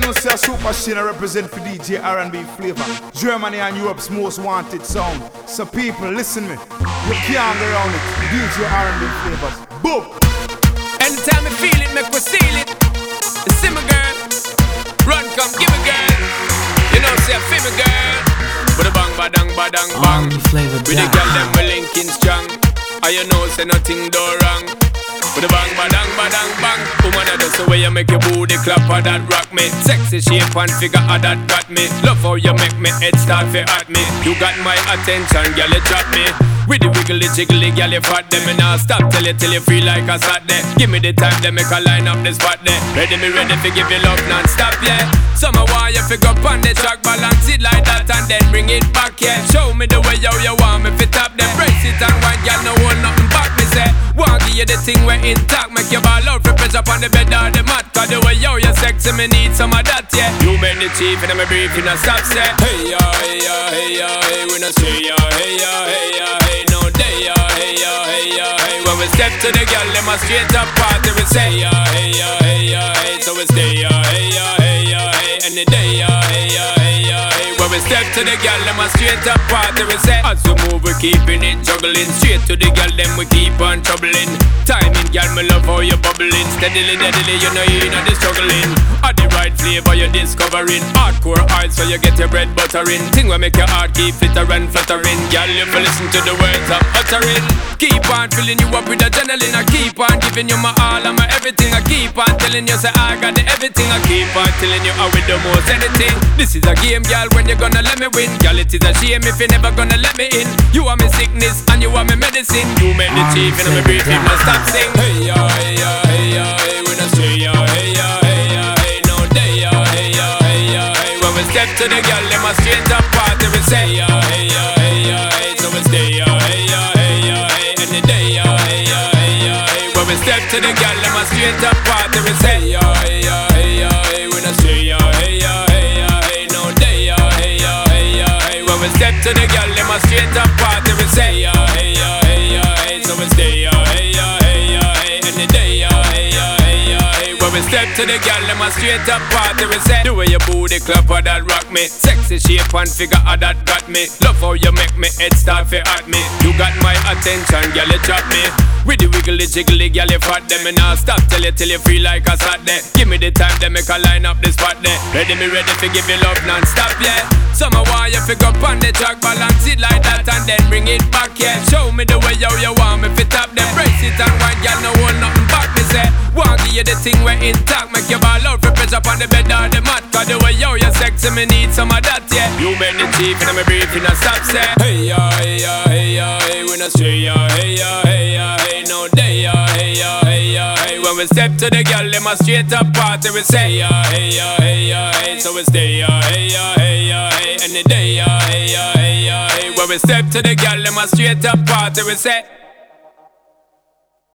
know say a Super Sheen represent for DJ R&B flavor. Germany and Europe's most wanted sound. So people, listen me. You can't go around it. DJ R&B flavors. Boom! Anytime I feel it, make me steal it. You see me, girl. Run, come, give me, girl. You know, say I feel me, girl. But a bang, badang, badang, bang. With the girl, them we linking strong. And you know, say nothing do wrong. With a bang, badang, badang, bang. Woman, that's the way you make your booty clap or that rock me. Sexy shape and figure how that got me. Love how you make me head start to at me. You got my attention, girl, you drop me. With the wiggly jiggly, girl, you fat them. And I'll stop till you feel like a sat there. Give me the time, they make a line up the spot there. Ready, me ready to give you love non-stop, yeah. Summer why you figure up on the track, balance it like that and then bring it back, yeah. Show me the way how you want me fit up there. Brace it and wine, girl, no hold nothing back, me say. Want give you the thing where intact, make your ball out for pressure up on the bed or the mat. Cause the way how you sexy, me need some of that, yeah. You make the chief and I'm briefing a stop, say. Hey, ya, hey, ya, hey, ya, hey, we no say, ya, hey, ya, hey, ya, hey, no day, ya, hey, ya, hey, ya, hey. When we step to the girl, them a straight up party, we say, ya, hey, ya, hey, ya, hey. So we stay, ya, hey, ya, hey, ya, hey. Any day, ya, hey, ya, hey, ya, hey. When we step to the girl, them a straight up party, we say. As we move, we keeping it juggling. Straight to the girl, them we keep on troubling. Timing, girl, me love how you bubbling. Steadily, deadly, you know you know the struggling. At the right flavor, you're discovering. Hardcore hard, so you get your bread buttering. Thing will make your heart keep flitter and fluttering. Girl, you feel listen to the words I'm uttering. Keep on filling you up with adrenaline. I keep on giving you my all and my everything. I keep on telling you, say I got the everything. I keep on telling you I with the most anything. This is a game, girl, when you gonna let me win. Girl, it is a shame if you never gonna let me in. You are my sickness and you are my medicine. You make the chief and I'm breathing, must stop sing. Hey ya, hey ya, hey ya, hey. We not say ya, hey ya, hey ya, hey. No day ya, hey ya, hey ya, hey. When we step to the girl, them a straight up party. We say ya, hey ya, hey ya, hey. So we stay ya, hey ya, hey ya, hey. Any day ya, hey ya, hey ya, hey. When we step to the girl, them a straight up party. We say ya, hey ya, hey ya, hey. We not say ya, hey ya, hey ya, hey. No day ya, hey ya, hey ya, hey. When we step to the girl, them a straight up party. We say ya, hey ya, hey ya, hey. So we stay ya, hey ya, hey ya, hey. Any day ya, hey ya, hey ya, hey. When we step to the girl, them a straight up party. We say the way your booty clap or that rock me. Sexy shape and figure how that got me. Love how you make me head start to at me. You got my attention, girl, you drop me. With the wiggly jiggly, girl, you fat them. And I'll stop till you feel like a sat there. Give me the time, they make a line up the spot there. Ready, me ready to give you love non-stop, yeah. Summer why you figure up on the track, balance it like that and then bring it back, yeah. Show me the way how you want me fit up there. Brace it and wine, girl, no hold nothing back, me say. Want give you the thing where intact, make your ball out for pressure up on the bed or the mat. Cause the way how you sexy, me need some of that, yeah. You make the chief and I'm briefing a stop, say. Hey ya, hey ya, hey ya, hey. We not say ya, hey ya, hey ya, hey. No day ya, hey ya, hey ya, hey. When we step to the girl, them a straight up party. We say ya, hey ya, hey ya, hey. So we stay ya, hey ya, hey ya, hey. Any day ya, hey ya, hey ya, hey. When we step to the girl, them a straight up party. We say